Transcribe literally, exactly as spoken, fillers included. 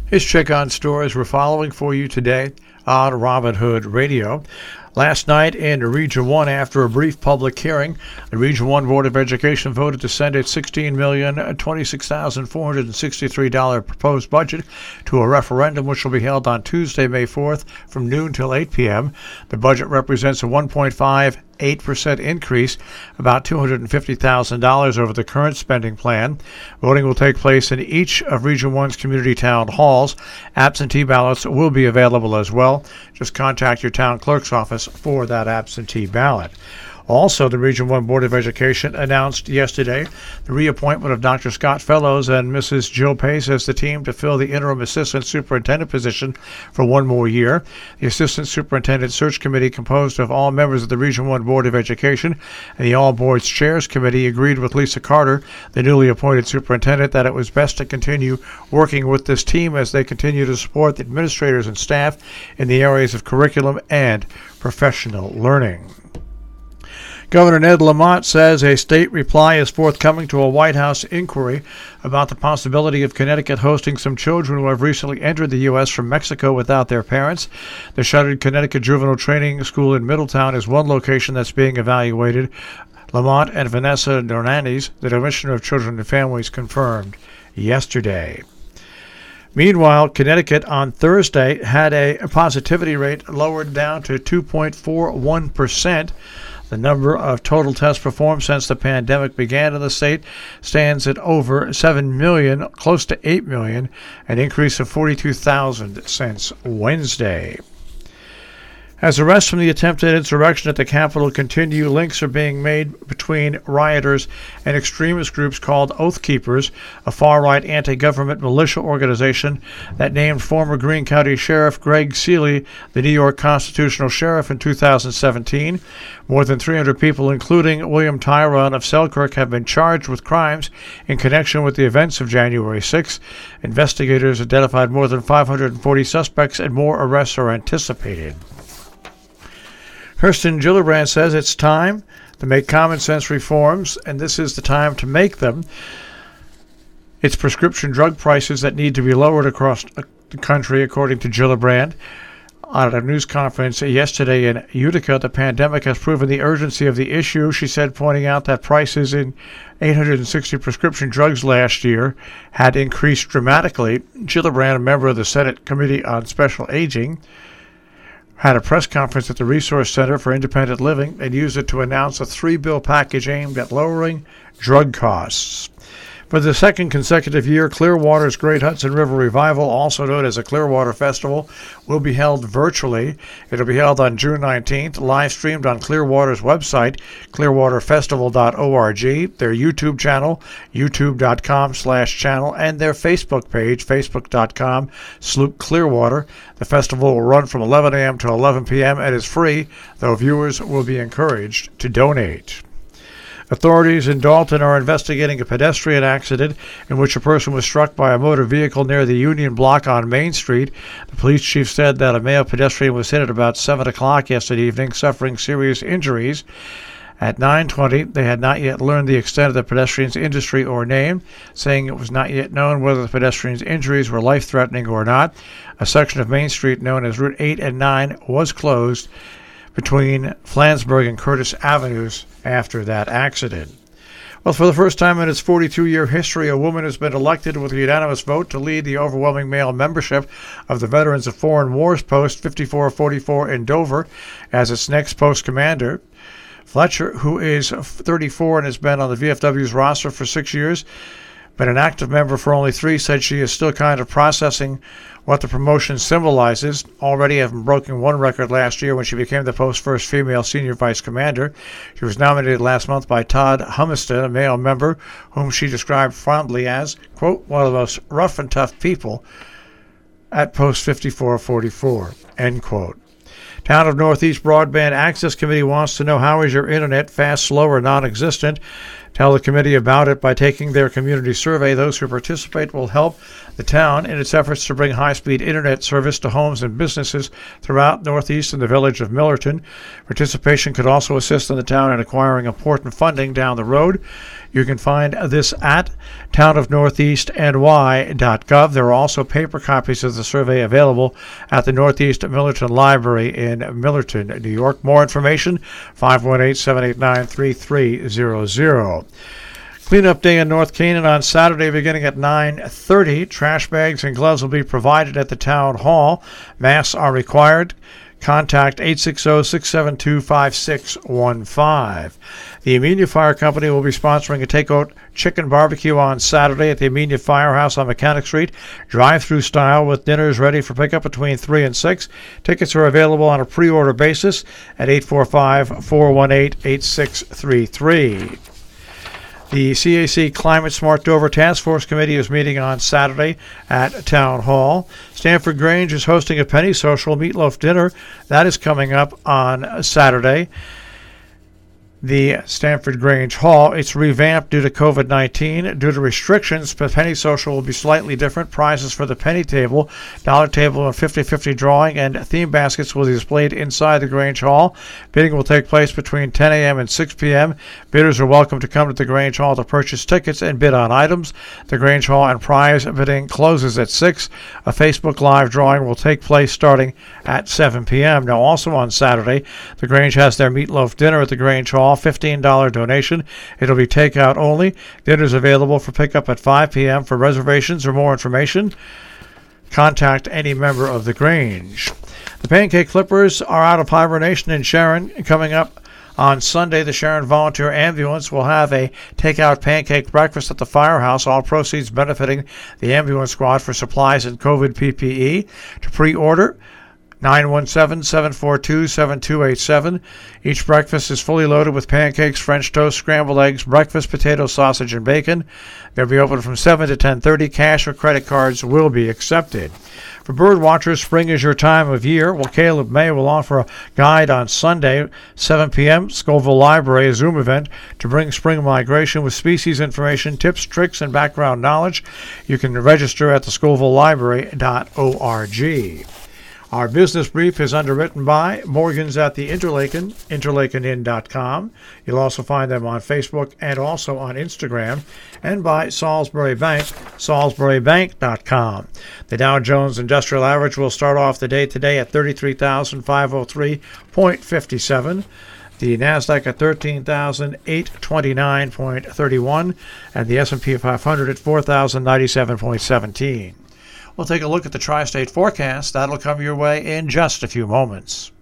Here's Check on Stores we're following for you today on Robin Hood Radio. Last night in Region one, after a brief public hearing, the Region one Board of Education voted to send its sixteen million twenty-six thousand four hundred sixty-three dollars proposed budget to a referendum, which will be held on Tuesday, May fourth, from noon till eight p.m. The budget represents a one point five eight percent increase, about two hundred fifty thousand dollars over the current spending plan. Voting will take place in each of Region one's community town halls. Absentee ballots will be available as well. Just contact your town clerk's office for that absentee ballot. Also, the Region one Board of Education announced yesterday the reappointment of Doctor Scott Fellows and Missus Jill Pace as the team to fill the interim assistant superintendent position for one more year. The assistant superintendent search committee, composed of all members of the Region one Board of Education and the All Boards Chairs Committee, agreed with Lisa Carter, the newly appointed superintendent, that it was best to continue working with this team as they continue to support the administrators and staff in the areas of curriculum and professional learning. Governor Ned Lamont says a state reply is forthcoming to a White House inquiry about the possibility of Connecticut hosting some children who have recently entered the U S from Mexico without their parents. The shuttered Connecticut Juvenile Training School in Middletown is one location that's being evaluated. Lamont and Vanessa Dornanes, the Commissioner of Children and Families, confirmed yesterday. Meanwhile, Connecticut on Thursday had a positivity rate lowered down to two point four one percent. The number of total tests performed since the pandemic began in the state stands at over seven million, close to eight million, an increase of forty-two thousand since Wednesday. As arrests from the attempted insurrection at the Capitol continue, links are being made between rioters and extremist groups called Oath Keepers, a far-right anti-government militia organization that named former Greene County Sheriff Greg Seeley the New York Constitutional Sheriff in two thousand seventeen. More than three hundred people, including William Tyron of Selkirk, have been charged with crimes in connection with the events of January sixth. Investigators identified more than five hundred forty suspects, and more arrests are anticipated. Kirsten Gillibrand says it's time to make common sense reforms, and this is the time to make them. It's prescription drug prices that need to be lowered across the country, according to Gillibrand. At a news conference yesterday in Utica, the pandemic has proven the urgency of the issue, she said, pointing out that prices in eight hundred sixty prescription drugs last year had increased dramatically. Gillibrand, a member of the Senate Committee on Special Aging, had a press conference at the Resource Center for Independent Living and used it to announce a three-bill package aimed at lowering drug costs. For the second consecutive year, Clearwater's Great Hudson River Revival, also known as the Clearwater Festival, will be held virtually. It'll be held on June nineteenth, live streamed on Clearwater's website, clearwater festival dot org, their YouTube channel, youtube.com slash channel, and their Facebook page, facebook.com Sloop Clearwater. The festival will run from eleven a.m. to eleven p.m. and is free, though viewers will be encouraged to donate. Authorities in Dalton are investigating a pedestrian accident in which a person was struck by a motor vehicle near the Union Block on Main Street. The police chief said that a male pedestrian was hit at about seven o'clock yesterday evening, suffering serious injuries. At nine twenty, they had not yet learned the extent of the pedestrian's injury or name, saying it was not yet known whether the pedestrian's injuries were life-threatening or not. A section of Main Street known as Route eight and nine was closed between Flansburgh and Curtis Avenues after that accident. Well, for the first time in its forty-two-year history, a woman has been elected with a unanimous vote to lead the overwhelming male membership of the Veterans of Foreign Wars Post fifty-four forty-four in Dover as its next post commander. Fletcher, who is thirty-four and has been on the V F W's roster for six years, but an active member for only three, said she is still kind of processing what the promotion symbolizes, already having broken one record last year when she became the post's first female senior vice commander. She was nominated last month by Todd Humiston, a male member whom she described fondly as, quote, one of the most rough and tough people at Post fifty-four forty-four, end quote. Town of Northeast Broadband Access Committee wants to know, how is your internet, fast, slow, or non-existent? Tell the committee about it by taking their community survey. Those who participate will help the town in its efforts to bring high-speed internet service to homes and businesses throughout Northeast and the village of Millerton. Participation could also assist in the town in acquiring important funding down the road. You can find this at town of northeast n y dot gov. There are also paper copies of the survey available at the Northeast Millerton Library in Millerton, New York. More information, five one eight, seven eight nine, three three zero zero. Cleanup Day in North Canaan on Saturday beginning at nine thirty. Trash bags and gloves will be provided at the town hall. Masks are required. Contact eight six zero, six seven two, five six one five. The Amenia Fire Company will be sponsoring a takeout chicken barbecue on Saturday at the Amenia Firehouse on Mechanic Street, drive-through style with dinners ready for pickup between three and six. Tickets are available on a pre-order basis at eight four five, four one eight, eight six three three. The C A C Climate Smart Dover Task Force Committee is meeting on Saturday at Town Hall. Stanford Grange is hosting a Penny Social Meatloaf Dinner. That is coming up on Saturday. The Stanford Grange Hall, it's revamped due to covid nineteen. Due to restrictions, the Penny Social will be slightly different. Prizes for the penny table, dollar table, and fifty-fifty drawing, and theme baskets will be displayed inside the Grange Hall. Bidding will take place between ten a.m. and six p.m. Bidders are welcome to come to the Grange Hall to purchase tickets and bid on items. The Grange Hall and prize bidding closes at six. A Facebook Live drawing will take place starting at seven p.m. Now, also on Saturday, the Grange has their meatloaf dinner at the Grange Hall. fifteen dollars donation. It'll be takeout only. Dinner's available for pickup at five p.m. For reservations or more information, contact any member of the Grange. The Pancake Clippers are out of hibernation in Sharon. Coming up on Sunday, the Sharon Volunteer Ambulance will have a takeout pancake breakfast at the firehouse, all proceeds benefiting the ambulance squad for supplies and COVID P P E. To pre-order, nine one seven, seven four two, seven two eight seven. Each breakfast is fully loaded with pancakes, French toast, scrambled eggs, breakfast, potato, sausage, and bacon. They'll be open from seven to ten thirty. Cash or credit cards will be accepted. For bird watchers, spring is your time of year. Well, Caleb May will offer a guide on Sunday, seven p.m., Scoville Library, a Zoom event to bring spring migration with species information, tips, tricks, and background knowledge. You can register at the scoville library dot org. Our business brief is underwritten by Morgan's at the Interlaken, interlaken inn dot com. You'll also find them on Facebook and also on Instagram, and by Salisbury Bank, salisbury bank dot com. The Dow Jones Industrial Average will start off the day today at thirty-three thousand five hundred three point five seven. The NASDAQ at thirteen thousand eight hundred twenty-nine point three one, and the S and P five hundred at four thousand ninety-seven point one seven. We'll take a look at the tri-state forecast. That'll come your way in just a few moments.